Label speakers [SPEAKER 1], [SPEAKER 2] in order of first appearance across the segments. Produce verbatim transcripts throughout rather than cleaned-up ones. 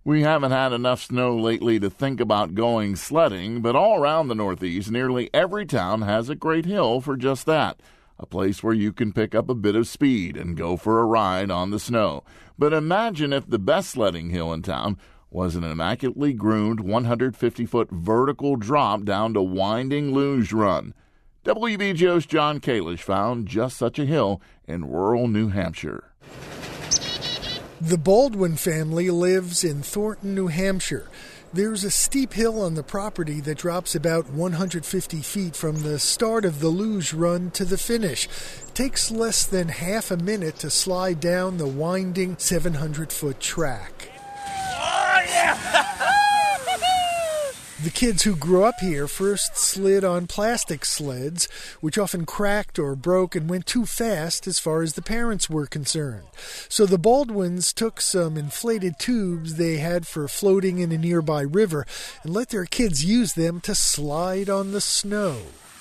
[SPEAKER 1] We haven't had enough snow lately to think about going sledding, but all around the Northeast, nearly every town has a great hill for just that, a place where you can pick up a bit of speed and go for a ride on the snow. But imagine if the best sledding hill in town was an immaculately groomed one hundred fifty foot vertical drop down to Winding Luge Run. W B G O's John Kalish found just such a hill in rural New Hampshire.
[SPEAKER 2] The Baldwin family lives in Thornton, New Hampshire. There's a steep hill on the property that drops about one hundred fifty feet from the start of the luge run to the finish. It takes less than half a minute to slide down the winding seven hundred foot track.
[SPEAKER 3] Oh, yeah!
[SPEAKER 2] The kids who grew up here first slid on plastic sleds, which often cracked or broke and went too fast as far as the parents were concerned. So the Baldwins took some inflated tubes they had for floating in a nearby river and let their kids use them to slide on the snow.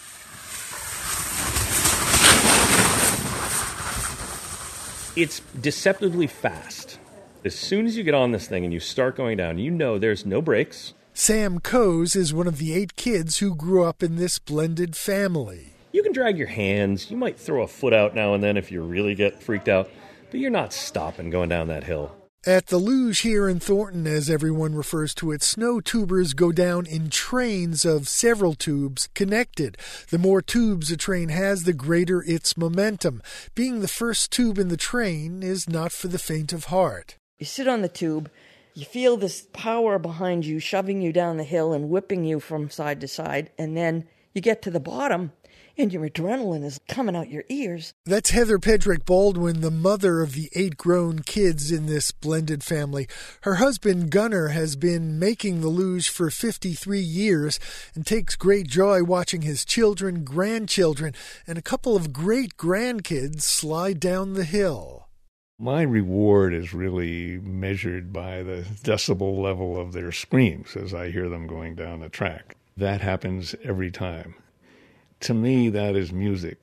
[SPEAKER 4] It's deceptively fast. As soon as you get on this thing and you start going down, you know there's no brakes.
[SPEAKER 2] Sam Coase is one of the eight kids who grew up in this blended family.
[SPEAKER 4] You can drag your hands. You might throw a foot out now and then if you really get freaked out, but you're not stopping going down that hill.
[SPEAKER 2] At the luge here in Thornton, as everyone refers to it, snow tubers go down in trains of several tubes connected. The more tubes a train has, the greater its momentum. Being the first tube in the train is not for the faint of heart.
[SPEAKER 5] You sit on the tube. You feel this power behind you shoving you down the hill and whipping you from side to side, and then you get to the bottom and your adrenaline is coming out your ears.
[SPEAKER 2] That's Heather Pedrick Baldwin, the mother of the eight grown kids in this blended family. Her husband Gunnar has been making the luge for fifty-three years and takes great joy watching his children, grandchildren, and a couple of great grandkids slide down the hill.
[SPEAKER 6] My reward is really measured by the decibel level of their screams as I hear them going down the track. That happens every time. To me, that is music.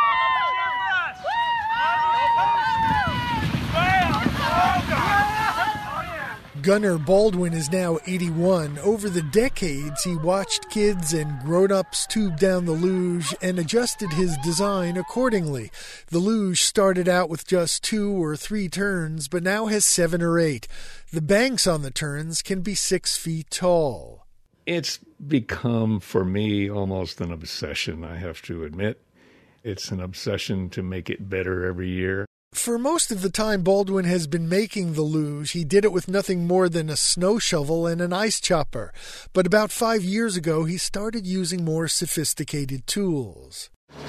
[SPEAKER 2] Gunnar Baldwin is now eighty-one. Over the decades, he watched kids and grown-ups tube down the luge and adjusted his design accordingly. The luge started out with just two or three turns, but now has seven or eight. The banks on the turns can be six feet tall.
[SPEAKER 6] It's become, for me, almost an obsession, I have to admit. It's an obsession to make it better every year.
[SPEAKER 2] For most of the time Baldwin has been making the luge, he did it with nothing more than a snow shovel and an ice chopper. But about five years ago, he started using more sophisticated tools.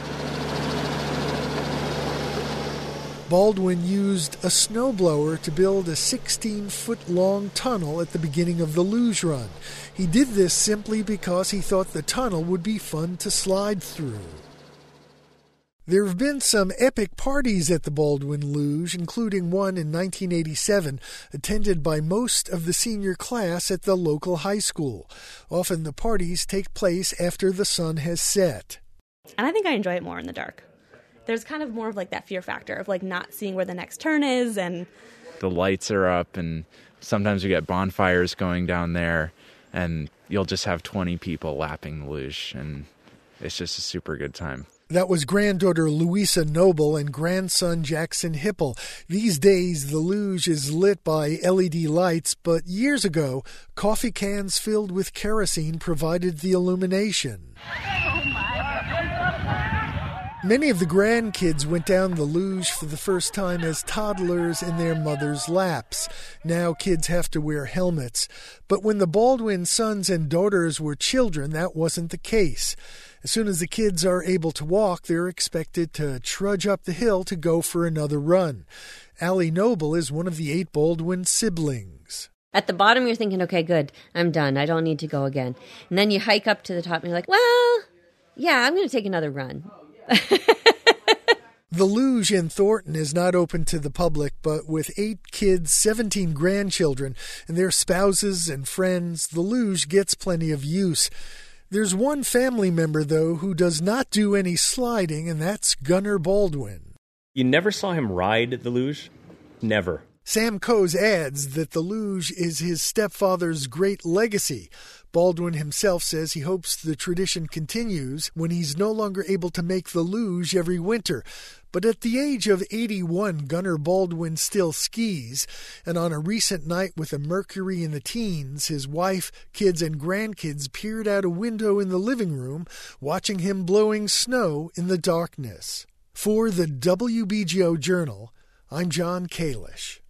[SPEAKER 2] Baldwin used a snowblower to build a sixteen-foot-long tunnel at the beginning of the luge run. He did this simply because he thought the tunnel would be fun to slide through. There have been some epic parties at the Baldwin Luge, including one in nineteen eighty-seven, attended by most of the senior class at the local high school. Often the parties take place after the sun has set.
[SPEAKER 7] And I think I enjoy it more in the dark. There's kind of more of like that fear factor of like not seeing where the next turn is, and
[SPEAKER 8] the lights are up, and sometimes you get bonfires going down there, and you'll just have twenty people lapping the luge, and it's just a super good time.
[SPEAKER 2] That was granddaughter Louisa Noble and grandson Jackson Hipple. These days, the luge is lit by L E D lights, but years ago, coffee cans filled with kerosene provided the illumination. Many of the grandkids went down the luge for the first time as toddlers in their mother's laps. Now kids have to wear helmets. But when the Baldwin sons and daughters were children, that wasn't the case. As soon as the kids are able to walk, they're expected to trudge up the hill to go for another run. Allie Noble is one of the eight Baldwin siblings.
[SPEAKER 9] At the bottom, you're thinking, okay, good, I'm done. I don't need to go again. And then you hike up to the top and you're like, well, yeah, I'm going to take another run.
[SPEAKER 2] The luge in Thornton is not open to the public, but with eight kids, seventeen grandchildren, and their spouses and friends, the luge gets plenty of use. There's one family member, though, who does not do any sliding, and that's Gunnar Baldwin.
[SPEAKER 4] You never saw him ride the luge? Never.
[SPEAKER 2] Sam Coase adds that the luge is his stepfather's great legacy. Baldwin himself says he hopes the tradition continues when he's no longer able to make the luge every winter. But at the age of eighty-one, Gunnar Baldwin still skis, and on a recent night with a mercury in the teens, his wife, kids, and grandkids peered out a window in the living room, watching him blowing snow in the darkness. For the W B G O Journal, I'm John Kalish.